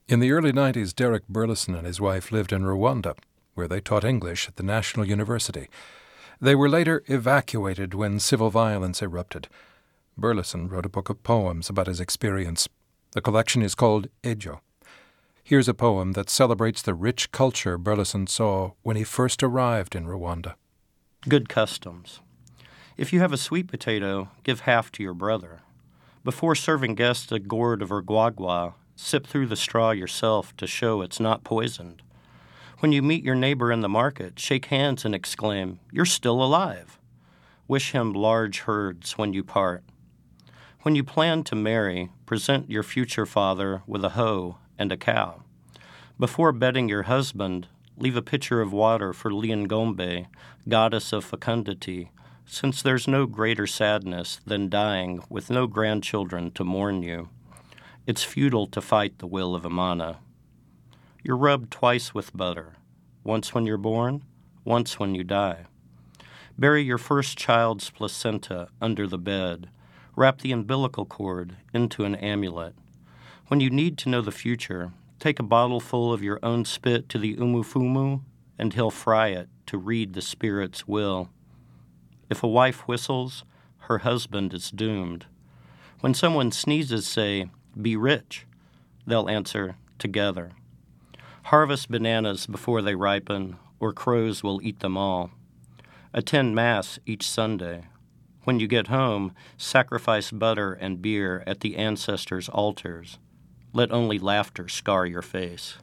In the early 90s, Derek Burleson and his wife lived in Rwanda, where they taught English at the National University. They were later evacuated when civil violence erupted. Burleson wrote a book of poems about his experience. The collection is called Ejo. Here's a poem that celebrates the rich culture Burleson saw when he first arrived in Rwanda. Good customs. If you have a sweet potato, give half to your brother. Before serving guests a gourd of urguagua, sip through the straw yourself to show it's not poisoned. When you meet your neighbor in the market, shake hands and exclaim, "You're still alive." Wish him large herds when you part. When you plan to marry, present your future father with a hoe and a cow. Before bedding your husband, leave a pitcher of water for Liangombe, goddess of fecundity, since there's no greater sadness than dying with no grandchildren to mourn you. It's futile to fight the will of Amana. You're rubbed twice with butter, once when you're born, once when you die. Bury your first child's placenta under the bed. Wrap the umbilical cord into an amulet. When you need to know the future, take a bottle full of your own spit to the Umufumu, and he'll fry it to read the spirit's will. If a wife whistles, her husband is doomed. When someone sneezes, say, "Be rich." They'll answer, "Together." Harvest bananas before they ripen, or crows will eat them all. Attend Mass each Sunday. When you get home, sacrifice butter and beer at the ancestors' altars. Let only laughter scar your face.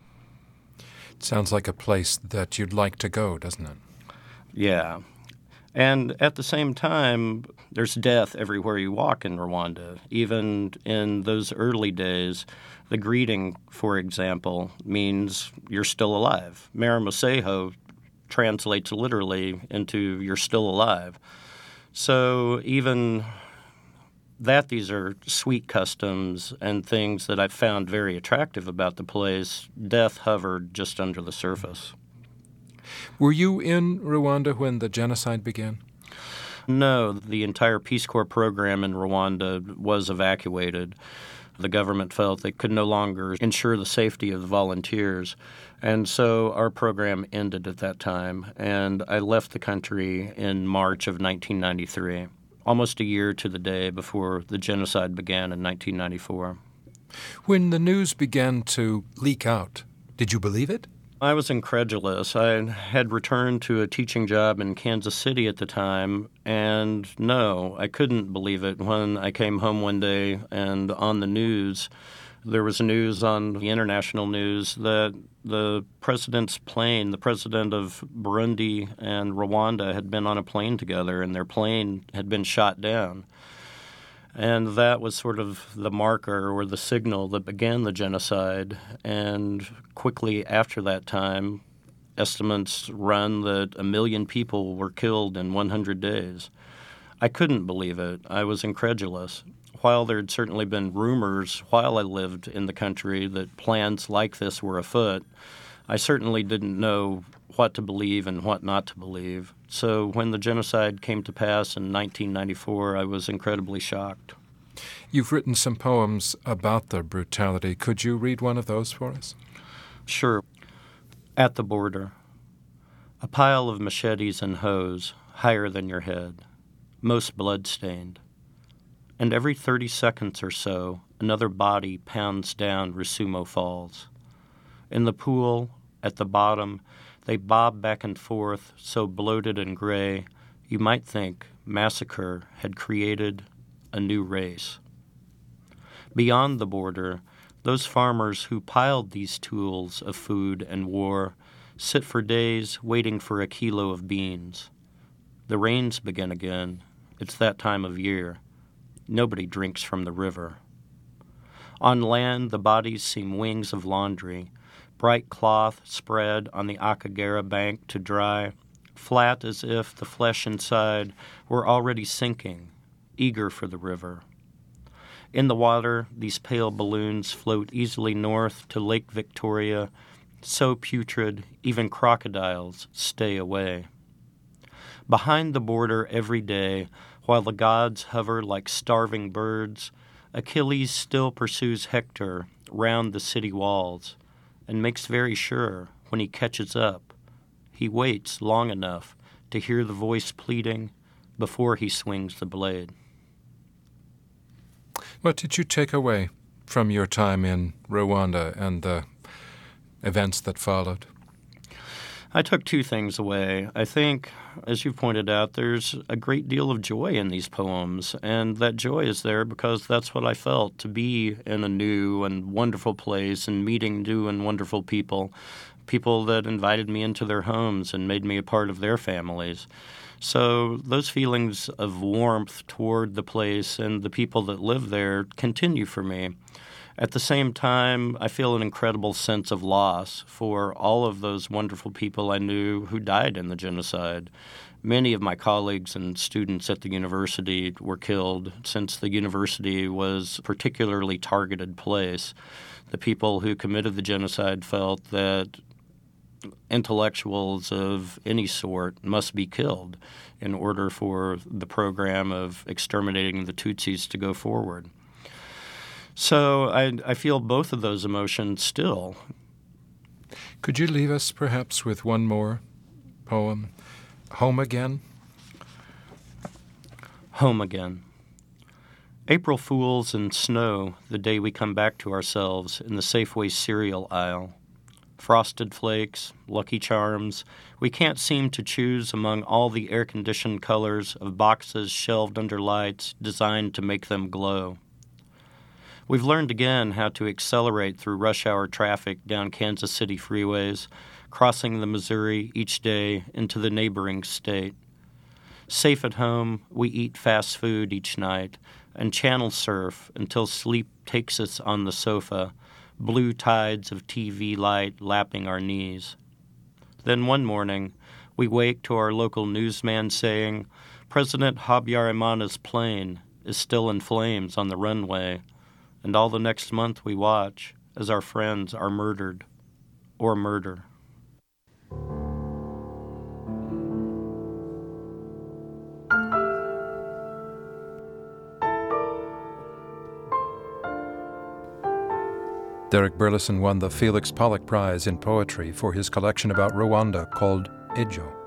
It sounds like a place that you'd like to go, doesn't it? Yeah. And at the same time, there's death everywhere you walk in Rwanda. Even in those early days, the greeting, for example, means you're still alive. Maramuseho translates literally into "you're still alive." So even that, these are sweet customs and things that I found very attractive about the place. Death hovered just under the surface. Were you in Rwanda when the genocide began? No, the entire Peace Corps program in Rwanda was evacuated. The government felt they could no longer ensure the safety of the volunteers. And so our program ended at that time, and I left the country in March of 1993, almost a year to the day before the genocide began in 1994. When the news began to leak out, did you believe it? I was incredulous. I had returned to a teaching job in Kansas City at the time, and no, I couldn't believe it when I came home one day and on the news, there was news on the international news that the president's plane, the president of Burundi and Rwanda, had been on a plane together, and their plane had been shot down. And that was sort of the marker or the signal that began the genocide. And quickly after that time, estimates run that 1 million people were killed in 100 days. I couldn't believe it. I was incredulous. While there had certainly been rumors while I lived in the country that plans like this were afoot, I certainly didn't know what to believe and what not to believe. So when the genocide came to pass in 1994, I was incredibly shocked. You've written some poems about the brutality. Could you read one of those for us? Sure. At the border. A pile of machetes and hoes, higher than your head, most blood-stained. And every 30 seconds or so, another body pounds down Rusumo Falls. In the pool, at the bottom, they bob back and forth, so bloated and gray, you might think massacre had created a new race. Beyond the border, those farmers who piled these tools of food and war sit for days waiting for a kilo of beans. The rains begin again. It's that time of year. Nobody drinks from the river. On land, the bodies seem wings of laundry, bright cloth spread on the Akagera bank to dry, flat as if the flesh inside were already sinking, eager for the river. In the water, these pale balloons float easily north to Lake Victoria, so putrid even crocodiles stay away. Behind the border every day, while the gods hover like starving birds, Achilles still pursues Hector round the city walls and makes very sure, when he catches up, he waits long enough to hear the voice pleading before he swings the blade. What did you take away from your time in Rwanda and the events that followed? I took two things away. I think, as you pointed out, there's a great deal of joy in these poems, and that joy is there because that's what I felt, to be in a new and wonderful place and meeting new and wonderful people that invited me into their homes and made me a part of their families. So those feelings of warmth toward the place and the people that live there continue for me. At the same time, I feel an incredible sense of loss for all of those wonderful people I knew who died in the genocide. Many of my colleagues and students at the university were killed since the university was a particularly targeted place. The people who committed the genocide felt that intellectuals of any sort must be killed in order for the program of exterminating the Tutsis to go forward. So I feel both of those emotions still. Could you leave us perhaps with one more poem, Home Again? Home again. April Fools and snow the day we come back to ourselves in the Safeway cereal aisle. Frosted Flakes, Lucky Charms, we can't seem to choose among all the air-conditioned colors of boxes shelved under lights designed to make them glow. We've learned again how to accelerate through rush hour traffic down Kansas City freeways, crossing the Missouri each day into the neighboring state. Safe at home, we eat fast food each night and channel surf until sleep takes us on the sofa, blue tides of TV light lapping our knees. Then one morning, we wake to our local newsman saying, President Habyarimana's plane is still in flames on the runway, and all the next month we watch as our friends are murdered or murder. Derek Burleson won the Felix Pollock Prize in Poetry for his collection about Rwanda called Ejo.